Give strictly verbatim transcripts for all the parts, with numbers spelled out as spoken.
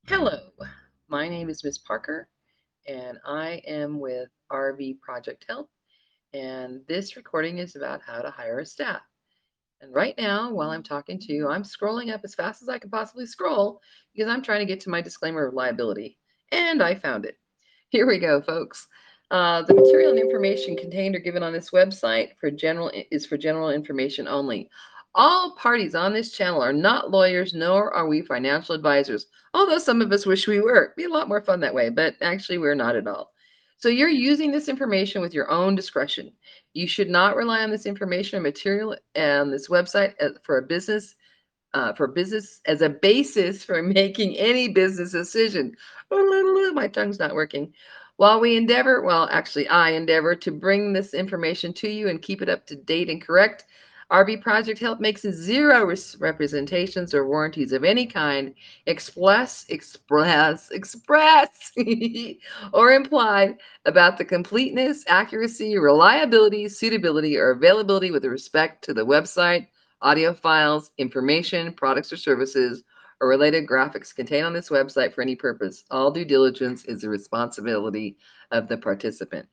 Hello, my name is Miss Parker, and I am with R V Project Help. And this recording is about how to hire a staff. And right now, while I'm talking to you, I'm scrolling up as fast as I can possibly scroll because I'm trying to get to my disclaimer of liability. And I found it. Here we go, folks. Uh, the material and information contained or given on this website for general is for general information only. All parties on this channel are not lawyers, nor are we financial advisors. Although some of us wish we were. It'd be a lot more fun that way, but actually we're not at all. So you're using this information with your own discretion. You should not rely on this information or material and this website uh, for a business uh, for business as a basis for making any business decision. My tongue's not working. While we endeavor, well, actually, I endeavor to bring this information to you and keep it up to date and correct, R V Project Help makes zero res- representations or warranties of any kind, express, express, express, or implied about the completeness, accuracy, reliability, suitability, or availability with respect to the website, audio files, information, products or services, or related graphics contained on this website for any purpose. All due diligence is the responsibility of the participant.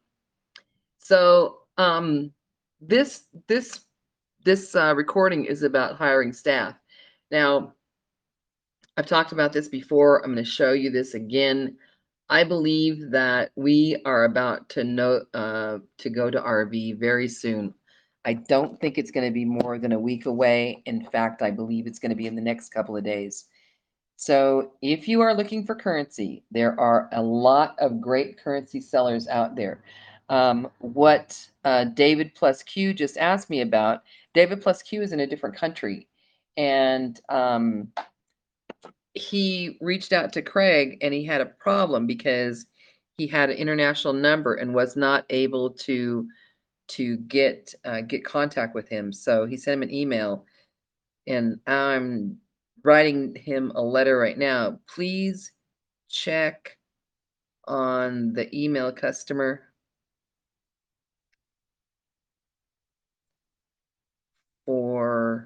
So, um, this this this uh, recording is about hiring staff. Now, I've talked about this before. I'm going to show you this again. I believe that we are about to know uh, to go to R V very soon. I don't think it's going to be more than a week away. In fact, I believe it's going to be in the next couple of days. So if you are looking for currency, there are a lot of great currency sellers out there. Um, what uh, David plus Q just asked me about, David plus Q is in a different country. And um, he reached out to Craig and he had a problem because he had an international number and was not able to to get uh, get contact with him. So he sent him an email, and I'm writing him a letter right now. Please check on the email customer for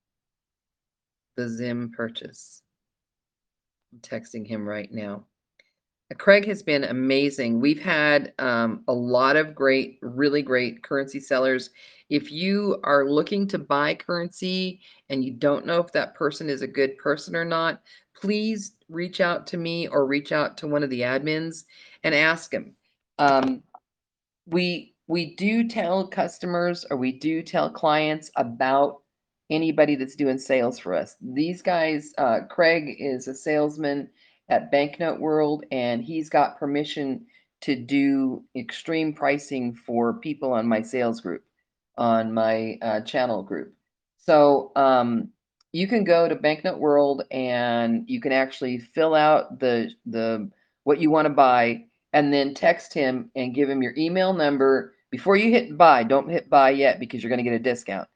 the Zim purchase. I'm texting him right now. Craig has been amazing. We've had um, a lot of great, really great currency sellers. If you are looking to buy currency and you don't know if that person is a good person or not, please reach out to me or reach out to one of the admins and ask them. Um, we we do tell customers or we do tell clients about anybody that's doing sales for us. These guys, uh, Craig is a salesman at Banknote World, and he's got permission to do extreme pricing for people on my sales group, on my uh, channel group. So um, you can go to Banknote World and you can actually fill out the the what you want to buy and then text him and give him your email number before you hit buy. Don't hit buy yet because you're going to get a discount.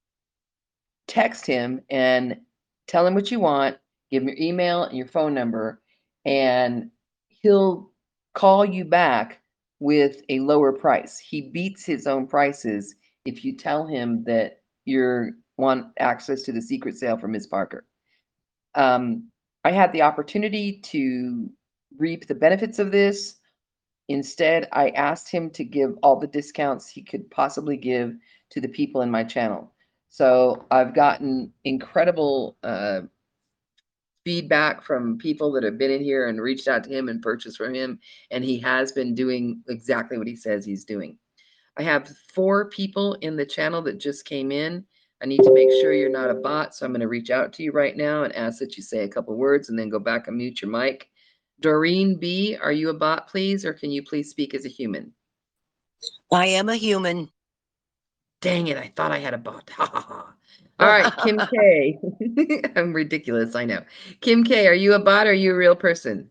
Text him and tell him what you want, give him your email and your phone number, and he'll call you back with a lower price. He beats his own prices if you tell him that you want access to the secret sale from Miss Parker. Um, I had the opportunity to reap the benefits of this. Instead, I asked him to give all the discounts he could possibly give to the people in my channel. So I've gotten incredible uh, feedback from people that have been in here and reached out to him and purchased from him, and he has been doing exactly what he says he's doing. I have four people in the channel that just came in. I need to make sure you're not a bot, so I'm going to reach out to you right now and ask that you say a couple words and then go back and mute your mic. Doreen B, are you a bot, please, or can you please speak as a human? I am a human. Dang it, I thought I had a bot. Ha ha ha. All right, Kim K. I'm ridiculous, I know. Kim K, are you a bot or are you a real person?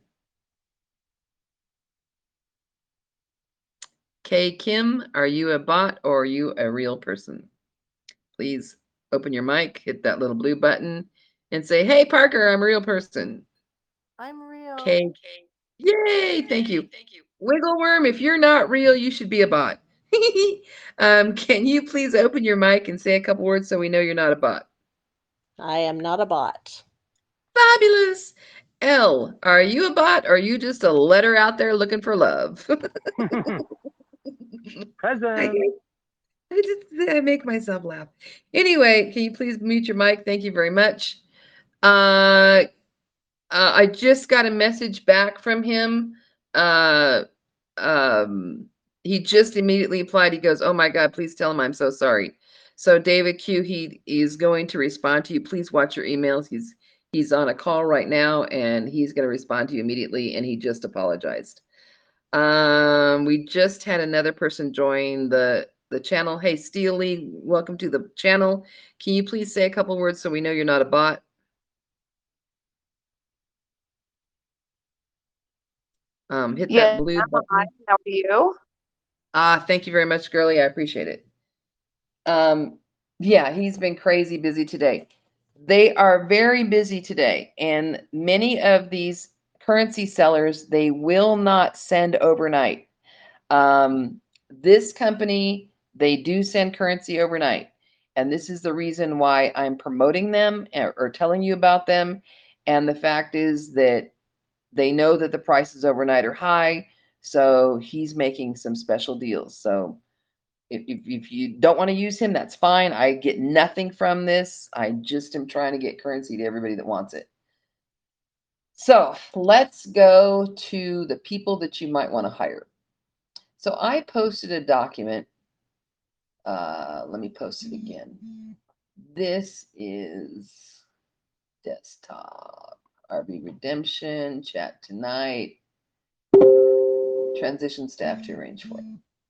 K Kim, are you a bot or are you a real person? Please open your mic, hit that little blue button, and say, "Hey, Parker, I'm a real person." I'm real. K. Yay! Thank you. Wiggle worm, if you're not real, you should be a bot. um, can you please open your mic and say a couple words so we know you're not a bot? I am not a bot. Fabulous. L, are you a bot or are you just a letter out there looking for love? Present. I, I just I make myself laugh. Anyway, can you please mute your mic? Thank you very much. Uh, uh, I just got a message back from him. Uh, um, he just immediately applied. He goes, "Oh my God, please tell him I'm so sorry." So David Q, he is going to respond to you. Please watch your emails. He's he's on a call right now, and he's going to respond to you immediately. And he just apologized. Um, we just had another person join the the channel. Hey, Steely, welcome to the channel. Can you please say a couple words so we know you're not a bot? Um, hit that Yeah, blue hi, button. how are you? Ah, thank you very much, girlie. I appreciate it. Um, yeah, he's been crazy busy today. They are very busy today, and many of these currency sellers, they will not send overnight. Um, this company, they do send currency overnight. And this is the reason why I'm promoting them or, or telling you about them. And the fact is that they know that the prices overnight are high. So he's making some special deals. So if, if, if you don't want to use him, that's fine. I get nothing from this. I just am trying to get currency to everybody that wants it. So let's go to the people that you might want to hire. So I posted a document. Uh, let me post it again. This is desktop, R V redemption, chat tonight, transition staff to arrange for.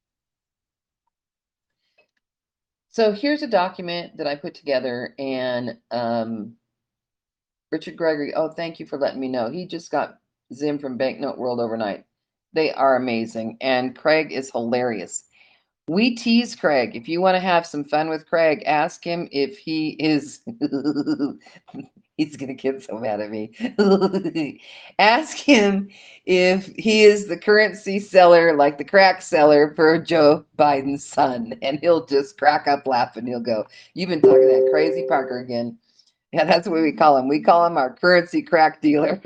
So here's a document that I put together, and um, Richard Gregory, oh, thank you for letting me know. He just got Zim from Banknote World overnight. They are amazing, and Craig is hilarious. We tease Craig. If you want to have some fun with Craig, ask him if he is. He's going to get so mad at me. Ask him if he is the currency seller, like the crack seller for Joe Biden's son. And he'll just crack up laughing. He'll go, "You've been talking to that crazy Parker again." Yeah, that's what we call him. We call him our currency crack dealer.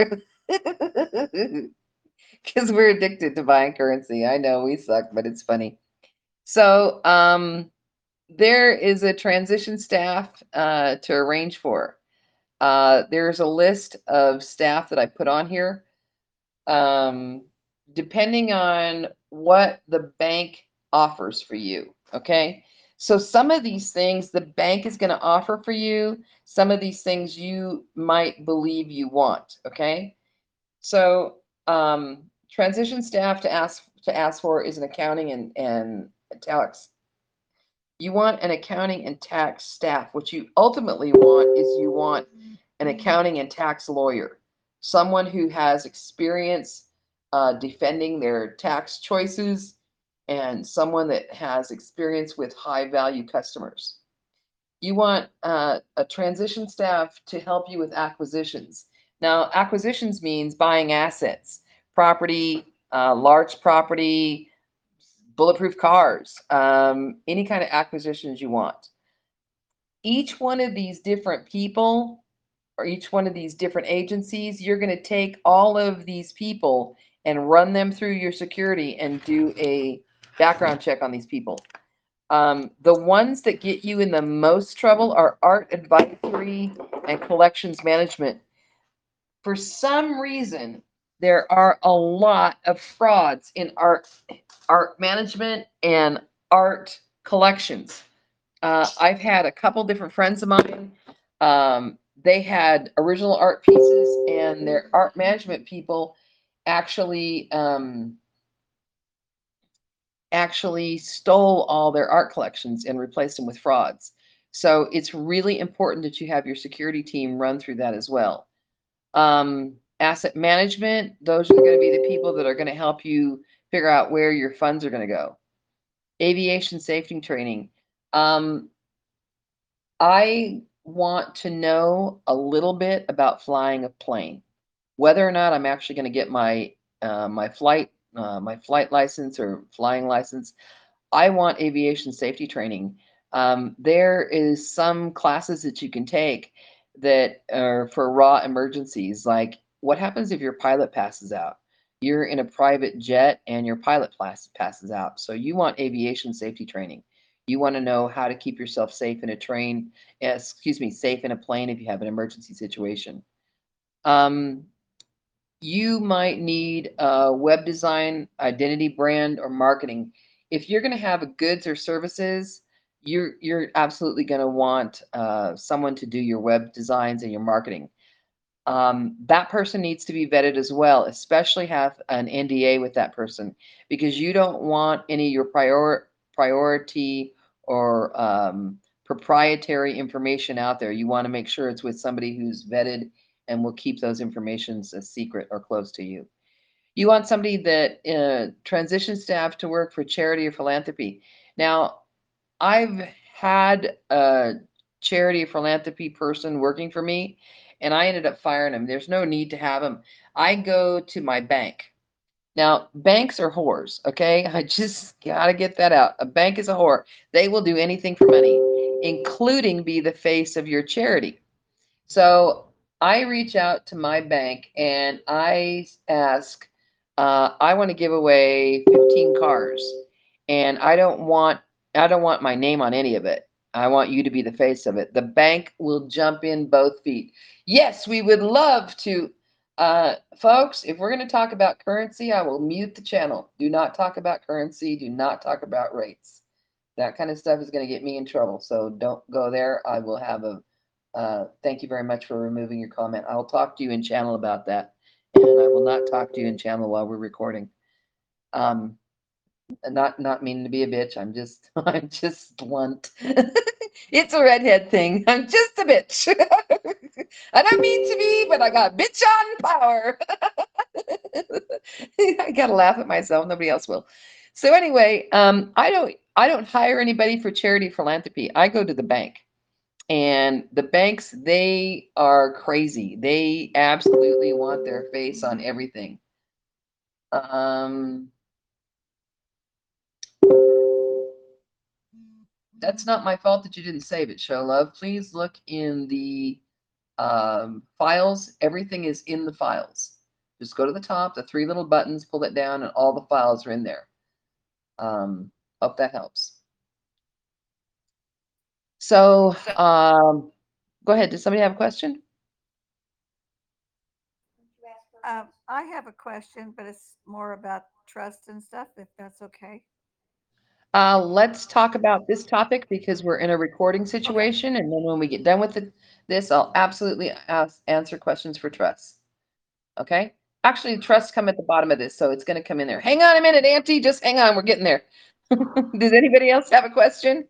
Because we're addicted to buying currency. I know we suck, but it's funny. So um, there is a transition staff uh, to arrange for. Uh, there's a list of staff that I put on here. Um, depending on what the bank offers for you, okay? So some of these things the bank is going to offer for you. Some of these things you might believe you want, okay? So um, transition staff to ask to ask for is an accounting and, and tax. You want an accounting and tax staff. What you ultimately want is you want an accounting and tax lawyer, someone who has experience uh, defending their tax choices, and someone that has experience with high value customers. You want uh, a transition staff to help you with acquisitions. Now, acquisitions means buying assets, property, uh, large property, bulletproof cars, um, any kind of acquisitions you want. Each one of these different people or each one of these different agencies, you're going to take all of these people and run them through your security and do a background check on these people. Um, the ones that get you in the most trouble are art advisory and collections management. For some reason, there are a lot of frauds in art, art management and art collections. Uh, I've had a couple different friends of mine. Um, they had original art pieces, and their art management people actually um, actually stole all their art collections and replaced them with frauds. So it's really important that you have your security team run through that as well. Um, asset management, those are going to be the people that are going to help you figure out where your funds are going to go. Aviation safety training. Um, I want to know a little bit about flying a plane, whether or not I'm actually going to get my uh, my flight uh, my flight license or flying license. I want aviation safety training. Um, there is some classes that you can take that are for raw emergencies, like what happens if your pilot passes out? You're in a private jet and your pilot pass, passes out. So you want aviation safety training. You want to know how to keep yourself safe in a train, excuse me, safe in a plane if you have an emergency situation. Um, you might need a web design, identity, brand, or marketing. If you're going to have goods or services, you're you're absolutely going to want uh, someone to do your web designs and your marketing. Um, that person needs to be vetted as well, especially have an N D A with that person, because you don't want any of your prior priority or um, proprietary information out there. You want to make sure it's with somebody who's vetted and will keep those informations a secret or close to you. You want somebody that uh, transition staff to work for charity or philanthropy. Now, I've had a charity or philanthropy person working for me, and I ended up firing him. There's no need to have him. I go to my bank. Now, banks are whores, okay? I just gotta get that out. A bank is a whore. They will do anything for money, including be the face of your charity. So I reach out to my bank and I ask, uh, I want to give away fifteen cars, and I don't want I don't want my name on any of it. I want you to be the face of it. The bank will jump in both feet. Yes, we would love to. Uh, folks, if we're going to talk about currency, I will mute the channel. Do not talk about currency. Do not talk about rates. That kind of stuff is going to get me in trouble. So don't go there. I will have a uh, thank you very much for removing your comment. I'll talk to you in channel about that, and I will not talk to you in channel while we're recording. Um, not not meaning to be a bitch. I'm just I'm just blunt. It's a redhead thing. I'm just a bitch. I don't mean to be, but I got bitch on power. I gotta laugh at myself. Nobody else will. So anyway, um, I don't I don't hire anybody for charity philanthropy. I go to the bank. And the banks, they are crazy. They absolutely want their face on everything. Um, that's not my fault that you didn't save it, Show Love. Please look in the um, files. Everything is in the files. Just go to the top, the three little buttons, pull it down, and all the files are in there. Um, hope that helps. So, um, go ahead. Does somebody have a question? Um, I have a question, but it's more about trust and stuff, if that's okay. Uh, let's talk about this topic because we're in a recording situation, and then when we get done with it, this, I'll absolutely ask, answer questions for trust. Okay? Actually, trust come at the bottom of this, so it's going to come in there. Hang on a minute, Auntie. Just hang on. We're getting there. Does anybody else have a question?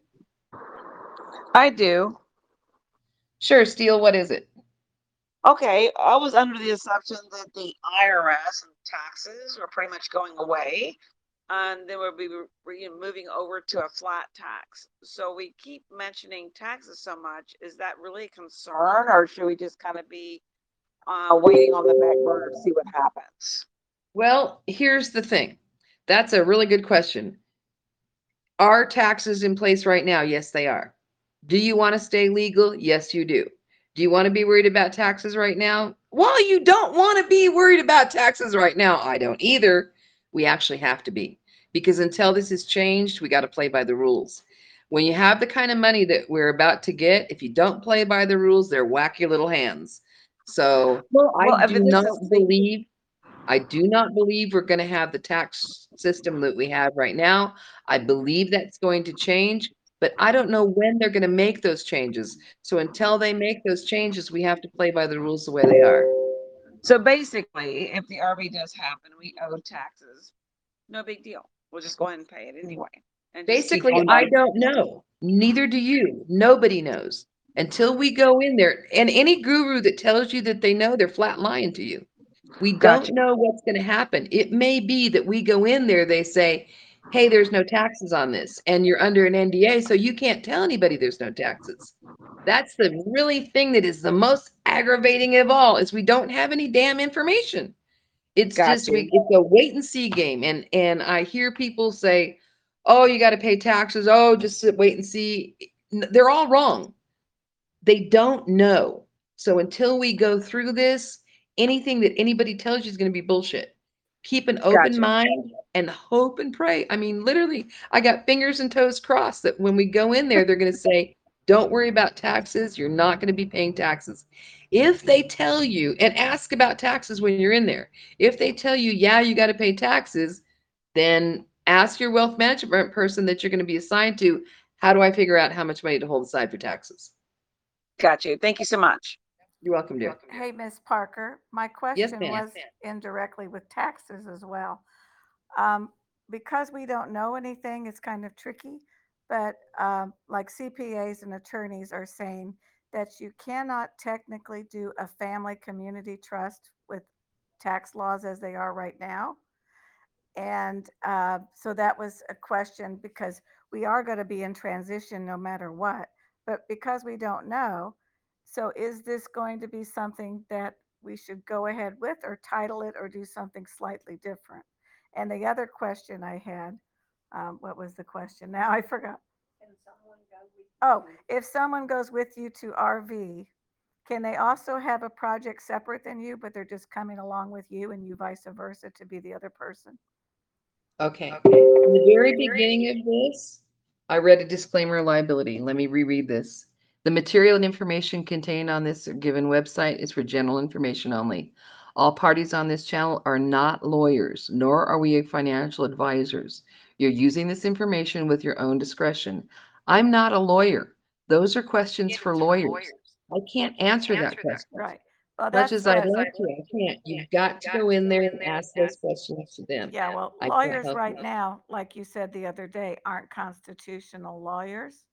I do. Sure, Steele. What is it? Okay, I was under the assumption that the I R S and taxes were pretty much going away, and then we'll be re- moving over to a flat tax. So we keep mentioning taxes so much. Is that really a concern, or should we just kind of be uh, waiting on the back burner to see what happens? Well, here's the thing. That's a really good question. Are taxes in place right now? Yes, they are. Do you want to stay legal? Yes, you do. Do you want to be worried about taxes right now? Well, you don't want to be worried about taxes right now. I don't either. We actually have to be, because until this is changed, we got to play by the rules. When you have the kind of money that we're about to get, if you don't play by the rules, they're whack your little hands. So Well, I well, if do this not is believe I do not believe we're going to have the tax system that we have right now. I believe that's going to change, but I don't know when they're going to make those changes. So until they make those changes, we have to play by the rules the way they are. so basically, if the R V does happen, we owe taxes. No big deal. We'll just go ahead and pay it anyway. And just keep Basically, on I going. don't know. Neither do you. Nobody knows until we go in there. And any guru that tells you that they know, they're flat lying to you. We don't Gotcha. know what's going to happen. It may be that we go in there, they say, hey, there's no taxes on this, and you're under an N D A, so you can't tell anybody there's no taxes. That's the really thing that is the most aggravating of all, is we don't have any damn information. It's just Gotcha. we it's a wait and see game. And and I hear people say, oh, you got to pay taxes. Oh, just sit, wait and see. They're all wrong. They don't know. So until we go through this, anything that anybody tells you is going to be bullshit. Keep an open Gotcha. mind and hope and pray. I mean, literally, I got fingers and toes crossed that when we go in there, they're going to say, don't worry about taxes. You're not going to be paying taxes. If they tell you, and ask about taxes when you're in there, if they tell you, yeah, you got to pay taxes, then ask your wealth management person that you're going to be assigned to, how do I figure out how much money to hold aside for taxes? Got you. Thank you so much. You're welcome, dear. Hey, Miss Parker, my question ma'am. was indirectly with taxes as well. Um, because we don't know anything, it's kind of tricky. But um, like C P As and attorneys are saying that you cannot technically do a family community trust with tax laws as they are right now. And uh, so that was a question because we are going to be in transition no matter what. But because we don't know, so is this going to be something that we should go ahead with or title it or do something slightly different? And the other question I had, um, what was the question? Now I forgot. Oh, if someone goes with you to R V, can they also have a project separate than you, but they're just coming along with you and you vice versa to be the other person? Okay. In the very beginning of this, I read a disclaimer of liability. Let me reread this. The material and information contained on this given website is for general information only. All parties on this channel are not lawyers, nor are we financial advisors. You're using this information with your own discretion. I'm not a lawyer. Those are questions for lawyers. I can't answer that question. Right. Well, Much that's as what I'd like to, I can't. You've got to go in there and ask those questions to them. Yeah, well, I can't lawyers help right you. now, like you said the other day, aren't constitutional lawyers.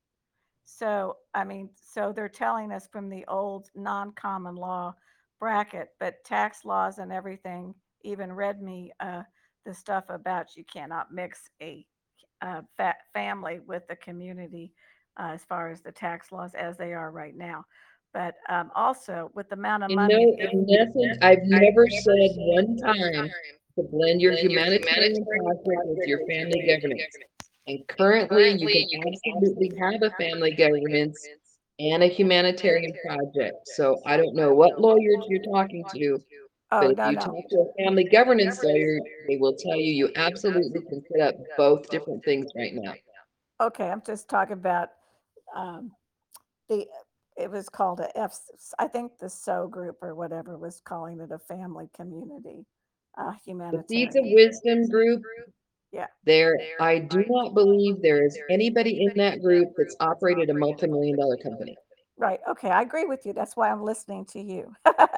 So, I mean, so they're telling us from the old non-common law bracket, but tax laws and everything even read me uh, the stuff about you cannot mix a uh, fa- family with the community uh, as far as the tax laws as they are right now. But um, also with the amount of You money, know, in essence, I've never said one time to blend your humanitarian project with your family governance. And currently, you can absolutely have a family governance and a humanitarian project. So I don't know what lawyers you're talking to, but oh, if no, you no. talk to a family governance lawyer, they will tell you you absolutely can set up both different things right now. Okay, I'm just talking about um, the, it was called a F, I think the S O group or whatever was calling it a family community, uh, The Seeds of humanitarian. Wisdom group, Yeah. there, I do not believe there is anybody in that group that's operated a multi-million dollar company. Right. Okay. I agree with you. That's why I'm listening to you.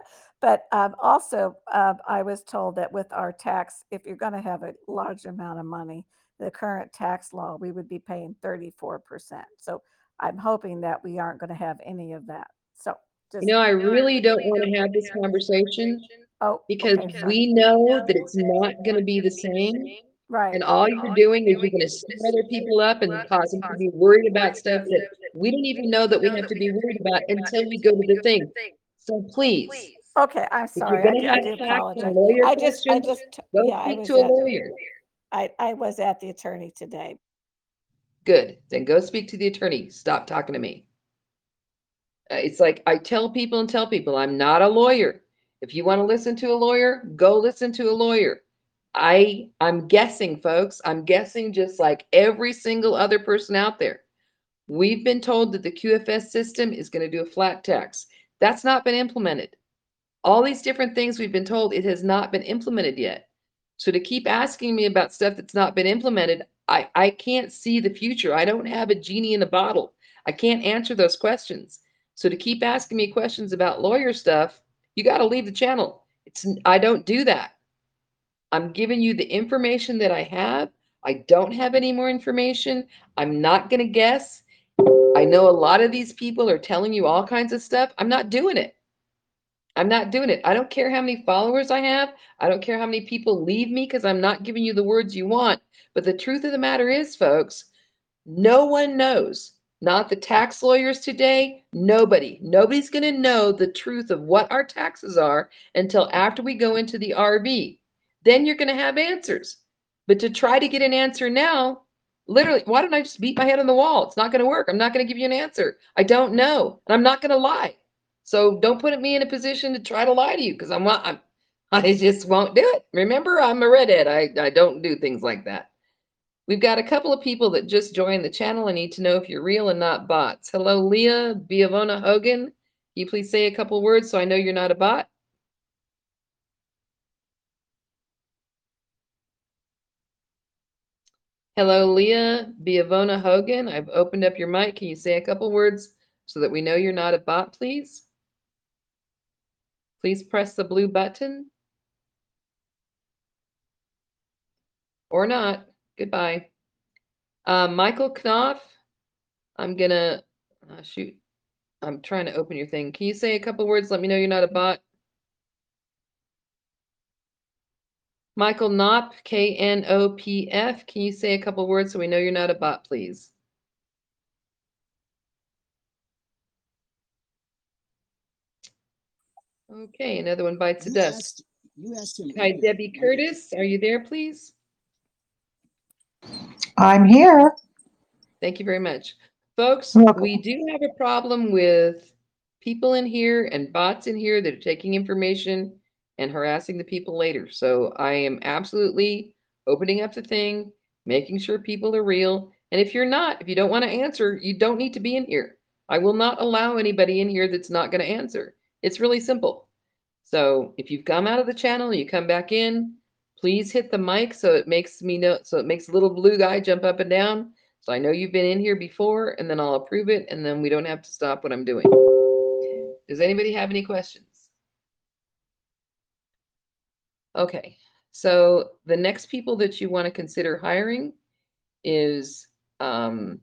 But um, also, uh, I was told that with our tax, if you're going to have a large amount of money, the current tax law, we would be paying thirty-four percent. So I'm hoping that we aren't going to have any of that. So just, You know, I really don't want to have this conversation oh, because okay. Sorry. we know that it's not going to be the same. Right. And all you're doing is you're going to stir other people up and cause them to be worried about stuff that we don't even know that we have to be worried about until we go to the thing. So please, Okay. I'm if you're sorry. I going do, to I have do tax and apologize. lawyer I just, I questions, just, go yeah, I speak was to a at, lawyer. I, I was at the attorney today. Good. Then go speak to the attorney. Stop talking to me. Uh, It's like I tell people and tell people I'm not a lawyer. If you want to listen to a lawyer, go listen to a lawyer. I I'm guessing, folks. I'm guessing just like every single other person out there. We've been told that the Q F S system is going to do a flat tax. That's not been implemented. All these different things we've been told, it has not been implemented yet. So to keep asking me about stuff that's not been implemented, I, I can't see the future. I don't have a genie in a bottle. I can't answer those questions. So to keep asking me questions about lawyer stuff, you got to leave the channel. It's I don't do that. I'm giving you the information that I have. I don't have any more information. I'm not going to guess. I know a lot of these people are telling you all kinds of stuff. I'm not doing it. I'm not doing it. I don't care how many followers I have. I don't care how many people leave me because I'm not giving you the words you want. But the truth of the matter is, folks, no one knows. Not the tax lawyers today. Nobody. Nobody's going to know the truth of what our taxes are until after we go into the R V. Then you're going to have answers. But to try to get an answer now, literally, why don't I just beat my head on the wall? It's not going to work. I'm not going to give you an answer. I don't know. And I'm not going to lie. So don't put me in a position to try to lie to you because I'm not, I'm, I just won't do it. Remember, I'm a redhead. I, I don't do things like that. We've got a couple of people that just joined the channel. I need to know if you're real and not bots. Hello, Leah Biavona Hogan. Can you please say a couple words so I know you're not a bot? Hello, Leah Biavona Hogan. I've opened up your mic. Can you say a couple words so that we know you're not a bot, please? Please press the blue button. Or not. Goodbye. Uh, Michael Knopf, I'm gonna uh, shoot. I'm trying to open your thing. Can you say a couple words? Let me know you're not a bot. Michael Knopf, K N O P F. Can you say a couple words so we know you're not a bot, please? Okay, another one bites the You dust. asked, you asked him. Hi, earlier. Debbie Curtis. Are you there, please? I'm here. Thank you very much. Folks, You're welcome. we do have a problem with people in here and bots in here that are taking information and harassing the people later. So I am absolutely opening up the thing, making sure people are real. And if you're not, if you don't want to answer, you don't need to be in here. I will not allow anybody in here that's not going to answer. It's really simple. So if you've come out of the channel, you come back in, please hit the mic so it makes me know, so it makes a little blue guy jump up and down. So I know you've been in here before, and then I'll approve it, and then we don't have to stop what I'm doing. Does anybody have any questions? Okay, so the next people that you want to consider hiring is um,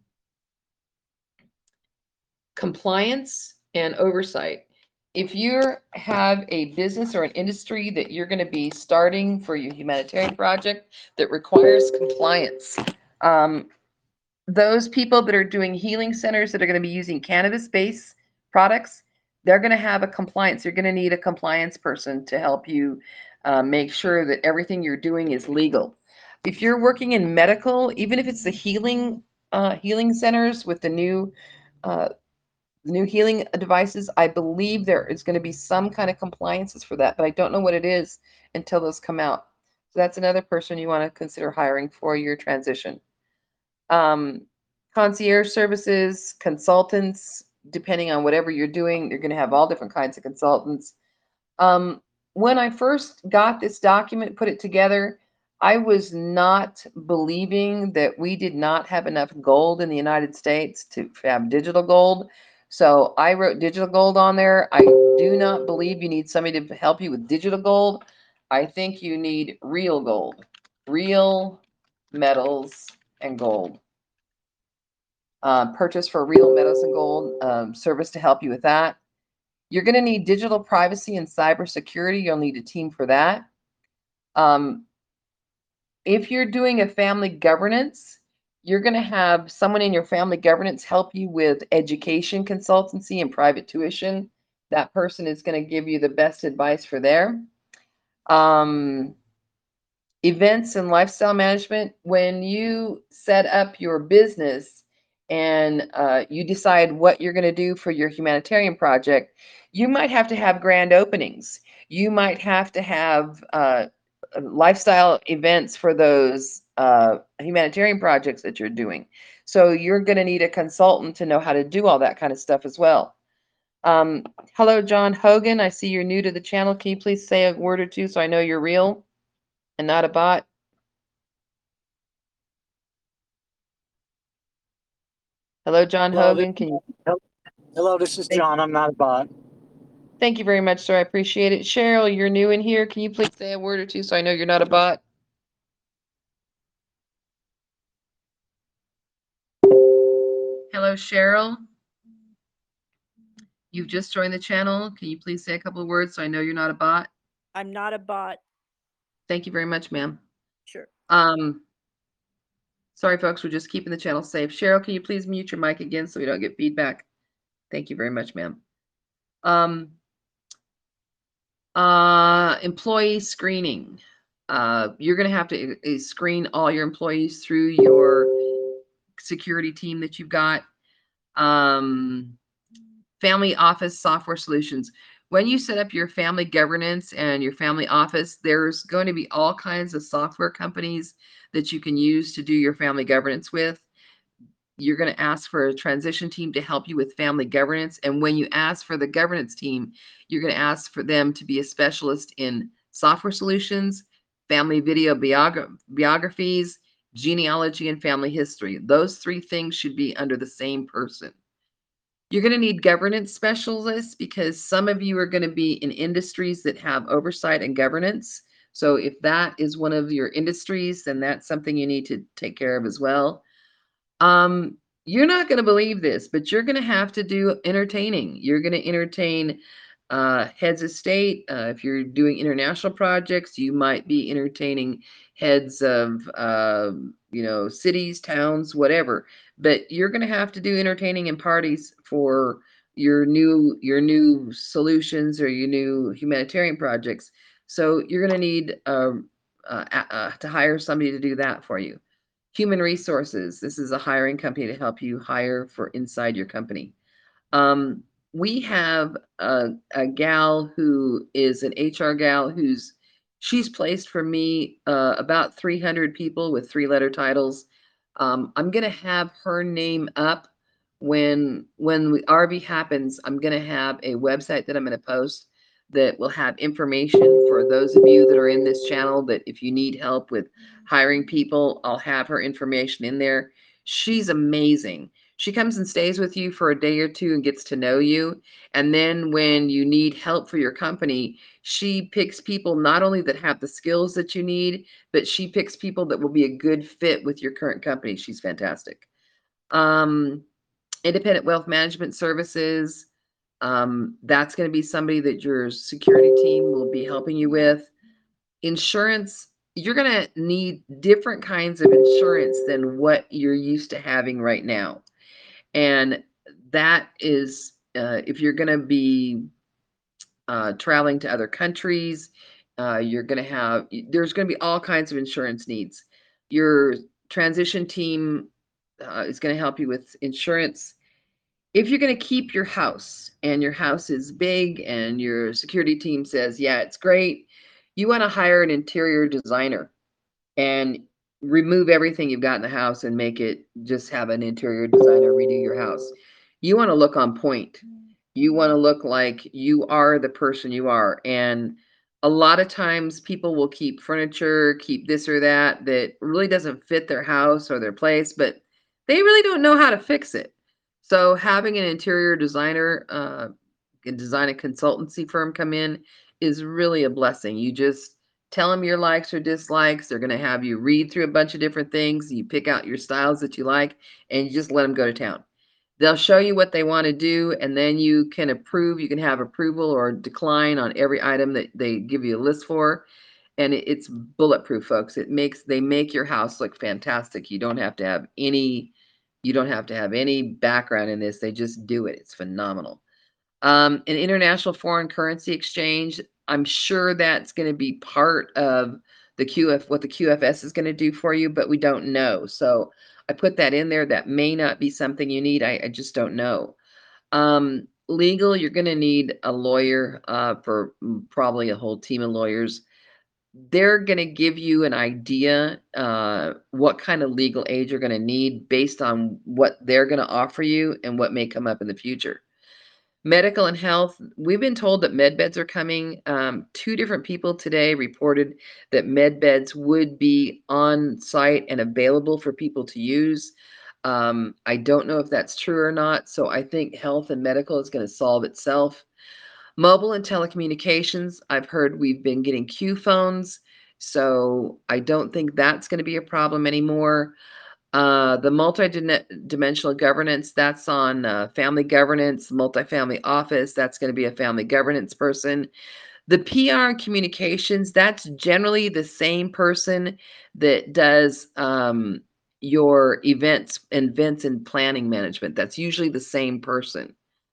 compliance and oversight. If you have a business or an industry that you're going to be starting for your humanitarian project that requires compliance, um, those people that are doing healing centers that are going to be using cannabis-based products, they're going to have a compliance. You're going to need a compliance person to help you uh, make sure that everything you're doing is legal. If you're working in medical, even if it's the healing uh, healing centers with the new uh, new healing devices, I believe there is going to be some kind of compliances for that, but I don't know what it is until those come out. So that's another person you want to consider hiring for your transition. Um, concierge services, consultants, depending on whatever you're doing, you're going to have all different kinds of consultants. Um, when I first got this document, put it together, I was not believing that we did not have enough gold in the United States to have digital gold. So I wrote digital gold on there. I do not believe you need somebody to help you with digital gold. I think you need real gold, real metals and gold. Uh, purchase for real metals and gold, um, service to help you with that. You're going to need digital privacy and cybersecurity. You'll need a team for that. Um, if you're doing a family governance, you're going to have someone in your family governance help you with education consultancy and private tuition. That person is going to give you the best advice for there. Um, events and lifestyle management. When you set up your business and uh, you decide what you're going to do for your humanitarian project, you might have to have grand openings. You might have to have uh, lifestyle events for those uh, humanitarian projects that you're doing. So you're going to need a consultant to know how to do all that kind of stuff as well. Um, hello, John Hogan. I see you're new to the channel. Can you please say a word or two so I know you're real and not a bot? Hello, John Hello, Hogan. Can you? Hello, this is Thank, John. I'm not a bot. thank you very much, sir. I appreciate it. Cheryl, you're new in here. Can you please say a word or two so I know you're not a bot? Hello, Cheryl. You've just joined the channel. Can you please say a couple of words so I know you're not a bot? I'm not a bot. Thank you very much, ma'am. Sure. Um, sorry, folks. We're just keeping the channel safe. Cheryl, can you please mute your mic again so we don't get feedback? Thank you very much, ma'am. Um, uh, employee screening. Uh, you're going to have to uh, screen all your employees through your security team that you've got. Um, family office software solutions. When you set up your family governance and your family office, there's going to be all kinds of software companies that you can use to do your family governance with. You're going to ask for a transition team to help you with family governance. And when you ask for the governance team, you're going to ask for them to be a specialist in software solutions, family video biogra- biographies, genealogy, and family history. Those three things should be under the same person. You're going to need governance specialists because some of you are going to be in industries that have oversight and governance. So if that is one of your industries, then that's something you need to take care of as well. Um, you're not going to believe this, but you're going to have to do entertaining. You're going to entertain uh, heads of state. Uh, if you're doing international projects, you might be entertaining heads of, uh, you know, cities, towns, whatever. But you're going to have to do entertaining and parties for your new your new solutions or your new humanitarian projects. So you're going to need um, uh, uh, to hire somebody to do that for you. Human resources. This is a hiring company to help you hire for inside your company. Um, we have a, a gal who is an H R gal who's she's placed for me uh, about three hundred people with three letter titles. Um, I'm gonna have her name up when when we, R B happens. I'm gonna have a website that I'm gonna post that will have information for those of you that are in this channel that if you need help with hiring people, I'll have her information in there. She's amazing. She comes and stays with you for a day or two and gets to know you. And then when you need help for your company, she picks people not only that have the skills that you need, but she picks people that will be a good fit with your current company. She's fantastic. Um, independent wealth management services. Um, that's going to be somebody that your security team will be helping you with. Insurance, you're going to need different kinds of insurance than what you're used to having right now. And that is, uh, if you're going to be uh, traveling to other countries, uh, you're going to have, there's going to be all kinds of insurance needs. Your transition team uh, is going to help you with insurance. If you're going to keep your house and your house is big and your security team says, yeah, it's great, you want to hire an interior designer and remove everything you've got in the house and make it just have an interior designer redo your house. You want to look on point. You want to look like you are the person you are. And a lot of times people will keep furniture, keep this or that, that really doesn't fit their house or their place, but they really don't know how to fix it. So having an interior designer, uh, a design and consultancy firm come in is really a blessing. You just tell them your likes or dislikes. They're going to have you read through a bunch of different things. You pick out your styles that you like and you just let them go to town. They'll show you what they want to do, and then you can approve. You can have approval or decline on every item that they give you a list for. And it's bulletproof, folks. It makes they make your house look fantastic. You don't have to have any you don't have to have any background in this. They just do it. It's phenomenal. Um, an international foreign currency exchange, I'm sure that's going to be part of the Q F, what the Q F S is going to do for you, but we don't know. So I put that in there. That may not be something you need. I, I just don't know. Um, legal, you're going to need a lawyer uh, for probably a whole team of lawyers. They're going to give you an idea uh, what kind of legal aid you're going to need based on what they're going to offer you and what may come up in the future. Medical and health, we've been told that med beds are coming. Um, two different people today reported that med beds would be on site and available for people to use. Um, I don't know if that's true or not, so I think health and medical is going to solve itself. Mobile and telecommunications, I've heard we've been getting Q phones, so I don't think that's going to be a problem anymore. Uh, the multi-dimensional governance, that's on uh, family governance, multifamily office, that's going to be a family governance person. The P R and communications, that's generally the same person that does um, your events, events and planning management. That's usually the same person.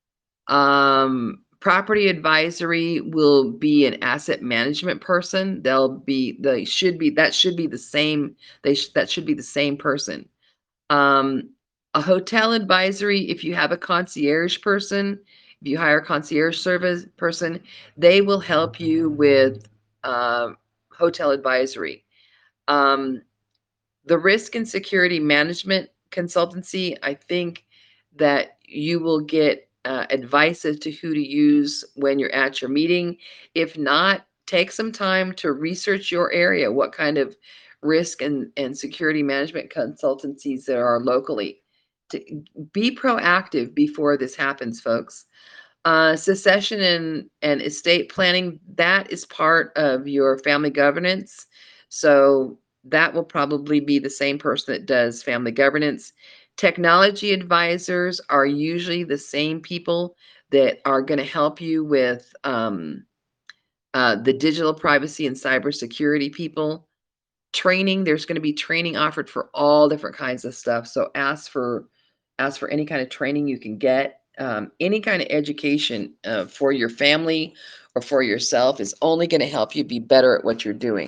Um, property advisory will be an asset management person. They'll be, they should be, that should be the same, they sh that should be the same person. Um, a hotel advisory, if you have a concierge person, If you hire a concierge service person, they will help you with uh, hotel advisory. Um, the risk and security management consultancy, I think that you will get uh, advice as to who to use when you're at your meeting. If not, take some time to research your area, what kind of risk and, and security management consultancies there are locally. To be proactive before this happens, folks. Uh, succession and, and estate planning, that is part of your family governance. So that will probably be the same person that does family governance. Technology advisors are usually the same people that are going to help you with um, uh, the digital privacy and cybersecurity people. Training, there's going to be training offered for all different kinds of stuff. So ask for ask for any kind of training you can get. Um, any kind of education uh, for your family or for yourself is only going to help you be better at what you're doing.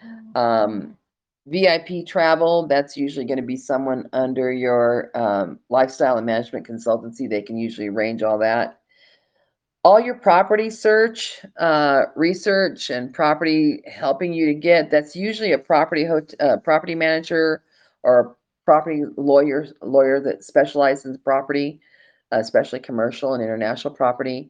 Um, V I P travel, that's usually going to be someone under your um, lifestyle and management consultancy. They can usually arrange all that. All your property search, uh, research and property helping you to get, that's usually a property hot- uh, property manager or a property lawyer lawyer that specializes in property, especially commercial and international property.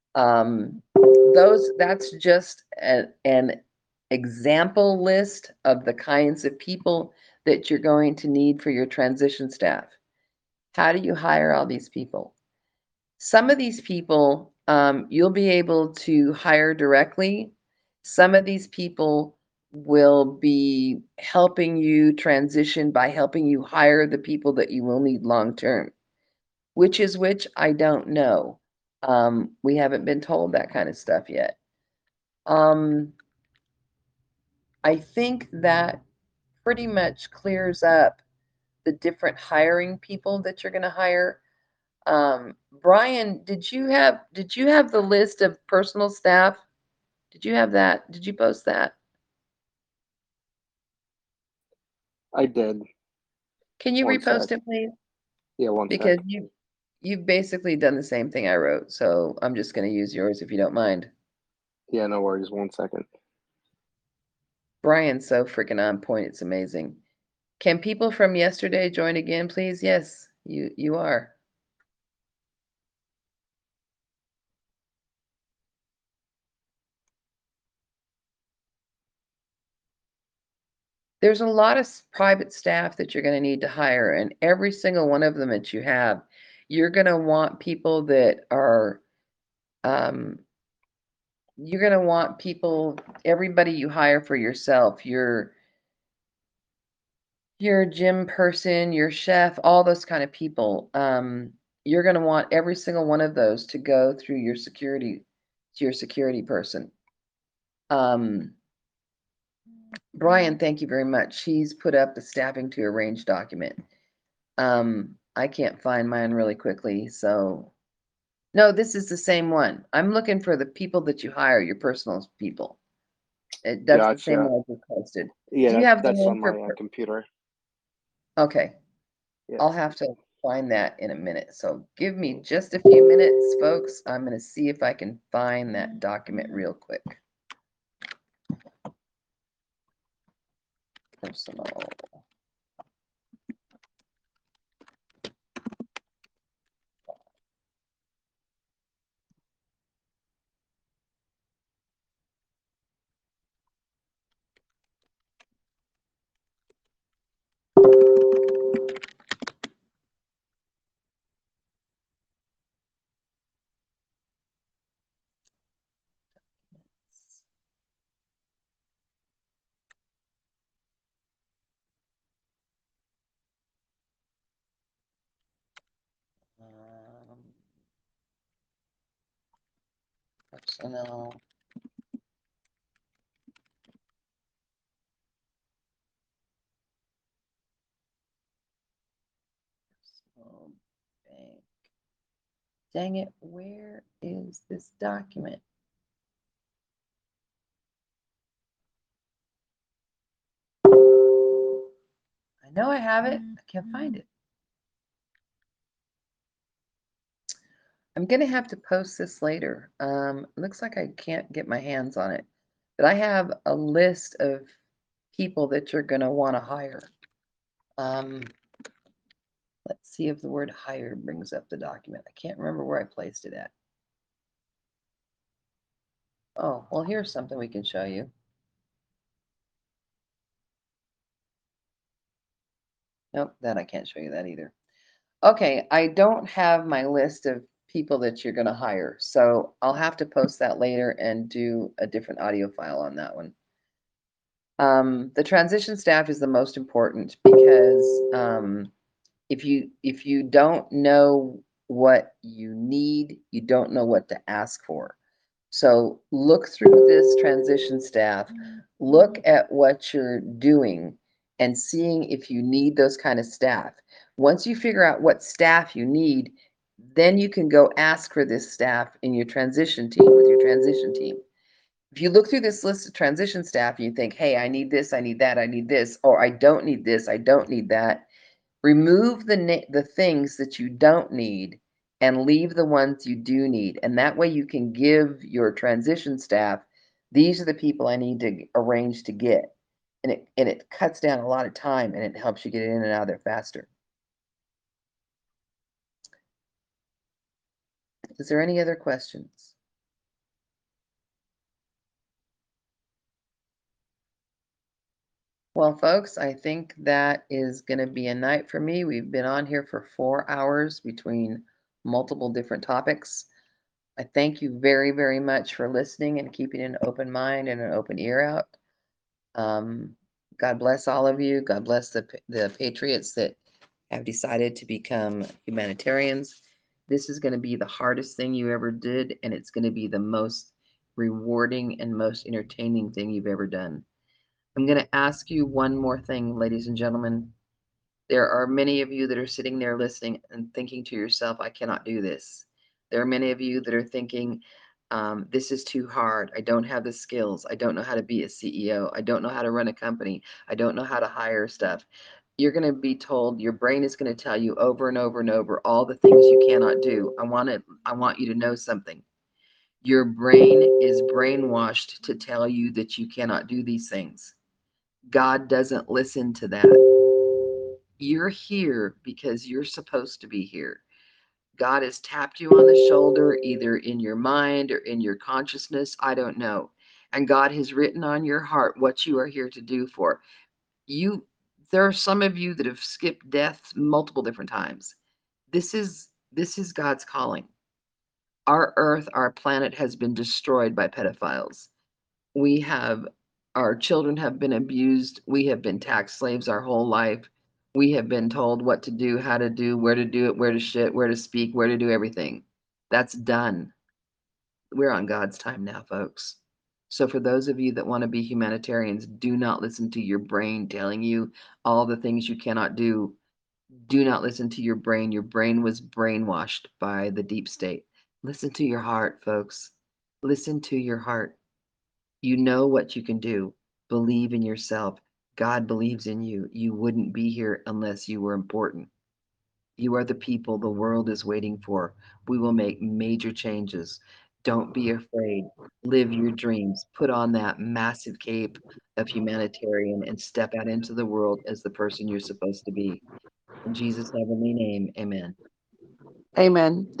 Um, those that's just a, an example list of the kinds of people that you're going to need for your transition staff. How do you hire all these people? Some of these people um, you'll be able to hire directly. Some of these people will be helping you transition by helping you hire the people that you will need long term. Which is which, I don't know. Um, we haven't been told that kind of stuff yet. Um, I think that pretty much clears up the different hiring people that you're going to hire. Um, Brian, did you have did you have the list of personal staff? Did you have that? Did you post that? I did. Can you One repost sec. it, please? Yeah, one Because sec. you you've basically done the same thing I wrote, so I'm just going to use yours if you don't mind. Yeah, no worries. One second. Brian's so freaking on point. It's amazing. Can people from yesterday join again, please? Yes, you you are. There's a lot of s- private staff that you're going to need to hire, and every single one of them that you have, you're going to want people that are, um, you're going to want people, everybody you hire for yourself, your your gym person, your chef, all those kind of people. Um, you're going to want every single one of those to go through your security, to your security person. Um, Brian, thank you very much. He's put up the staffing to arrange document. Um, I can't find mine really quickly, so. No, this is the same one. I'm looking for the people that you hire, your personal people. It, that's the same Gotcha. one I just posted. Yeah, Do you that, have the that's one on for, my uh, per- computer. okay, Yeah. I'll have to find that in a minute. So give me just a few minutes, folks. I'm gonna see if I can find that document real quick. Personal. Um, personnel. Personal bank. Dang it, where is this document? I know I have it. I can't find it. I'm gonna have to post this later. Um, it looks like I can't get my hands on it, but I have a list of people that you're gonna want to hire. Um, let's see if the word hire brings up the document. I can't remember where I placed it at. Oh, well, here's something we can show you. Nope, that I can't show you that either. Okay, I don't have my list of people that you're gonna hire, so I'll have to post that later and do a different audio file on that one. Um, the transition staff is the most important because um, if you if you don't know what you need, you don't know what to ask for. So look through this transition staff, look at what you're doing and seeing if you need those kind of staff. Once you figure out what staff you need, then you can go ask for this staff in your transition team with your transition team. If you look through this list of transition staff and you think, hey, I need this, I need that, I need this, or I don't need this, I don't need that, remove the na- the things that you don't need and leave the ones you do need. And that way you can give your transition staff, these are the people I need to arrange to get. And it and it cuts down a lot of time and it helps you get in and out of there faster. Is there any other questions? Well, folks, I think that is going to be a night for me. We've been on here for four hours between multiple different topics. I thank you very, very much for listening and keeping an open mind and an open ear out. Um, God bless all of you. God bless the the patriots that have decided to become humanitarians. This is going to be the hardest thing you ever did, and it's going to be the most rewarding and most entertaining thing you've ever done. I'm going to ask you one more thing, ladies and gentlemen. There are many of you that are sitting there listening and thinking to yourself, I cannot do this. There are many of you that are thinking, um, this is too hard. I don't have the skills. I don't know how to be a C E O. I don't know how to run a company. I don't know how to hire stuff. You're going to be told, your brain is going to tell you over and over and over all the things you cannot do. I want to, I want you to know something. Your brain is brainwashed to tell you that you cannot do these things. God doesn't listen to that. You're here because you're supposed to be here. God has tapped you on the shoulder, either in your mind or in your consciousness. I don't know. And God has written on your heart what you are here to do for you. There are some of you that have skipped death multiple different times. This is this is God's calling. Our earth, our planet has been destroyed by pedophiles. We have, our children have been abused. We have been tax slaves our whole life. We have been told what to do, how to do, where to do it, where to shit, where to speak, where to do everything. That's done. We're on God's time now, folks. So for those of you that want to be humanitarians, do not listen to your brain telling you all the things you cannot do. Do not listen to your brain. Your brain was brainwashed by the deep state. Listen to your heart, folks. Listen to your heart. You know what you can do. Believe in yourself. God believes in you. You wouldn't be here unless you were important. You are the people the world is waiting for. We will make major changes. Don't be afraid. Live your dreams. Put on that massive cape of humanitarian and step out into the world as the person you're supposed to be. In Jesus' heavenly name, amen. Amen.